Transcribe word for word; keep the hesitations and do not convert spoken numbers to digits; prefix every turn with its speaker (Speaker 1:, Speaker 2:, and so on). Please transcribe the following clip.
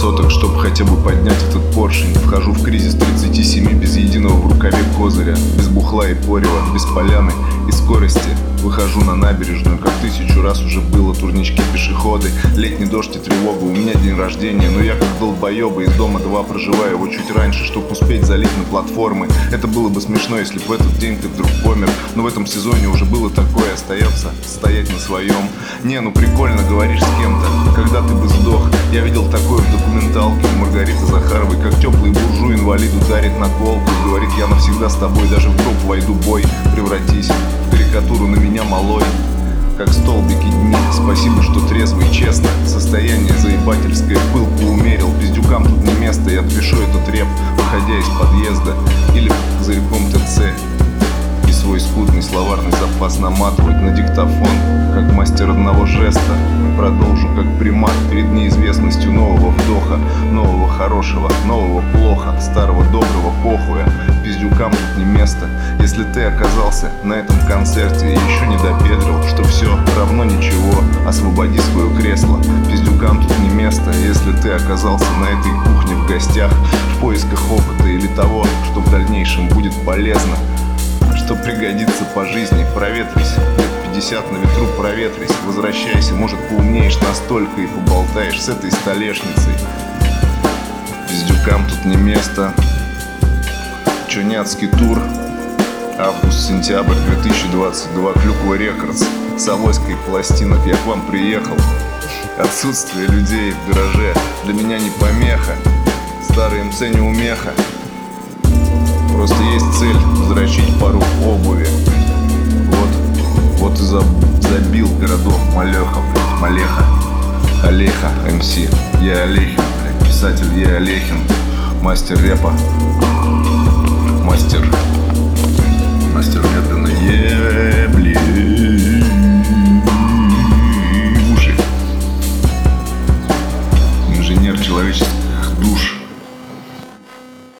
Speaker 1: соток, чтоб хотя бы поднять этот поршень. Вхожу в кризис тридцати семи без единого в рукаве козыря, без бухла и порева, без поляны и скорости. Выхожу на набережную, как тысячу раз уже было, турнички, пешеходы, летний дождь и тревога. У меня день рождения, но я как долбоеба из дома два проживаю его чуть раньше, чтоб успеть залить на платформы. Это было бы смешно, если бы в этот день ты вдруг помер, но в этом сезоне уже было такое, остается стоять на своем. Не, ну прикольно говоришь с кем-то, когда ты бы сдох. Я видел такое в документалке у Маргариты Захаровой, как теплый буржуй инвалиду дарит наколку и говорит: я навсегда с тобой, даже в гроб войду бой, превратись в карикатуру на меня малой. Как столбики дни, спасибо, что трезво и честно. Состояние заебательское, пылку умерил. Пиздюкам тут не место, я отпишу этот реп, выходя из подъезда или за реком ТЦ. И свой скудный словарный запас наматывать на диктофон, как мастер одного жеста. Продолжу как примат перед неизвестностью нового вдоха, нового хорошего, нового плохо, старого доброго похуя. Пиздюкам тут не место. Если ты оказался на этом концерте и еще не допедрил, что все равно ничего, освободи свое кресло. Пиздюкам тут не место. Если ты оказался на этой кухне в гостях, в поисках опыта или того, что в дальнейшем будет полезно, что пригодится по жизни, проветрись. Лет пятьдесят на ветру проветрись. Возвращайся, может поумнеешь настолько и поболтаешь с этой столешницей. Пиздюкам тут не место. Чуняцкий тур. Август-сентябрь две тысячи двадцать два. Клюква Рекордс. С авоськой пластинок я к вам приехал. Отсутствие людей в гараже для меня не помеха. Старый МЦ не умеха. Просто есть цель взрачить пару обуви. Вот, вот и забил городов Малехов, Малеха, Олеха, МС. Я Олехин, блядь, писатель я Олехин. Мастер рэпа. Мастер. Мастер медленно ебли.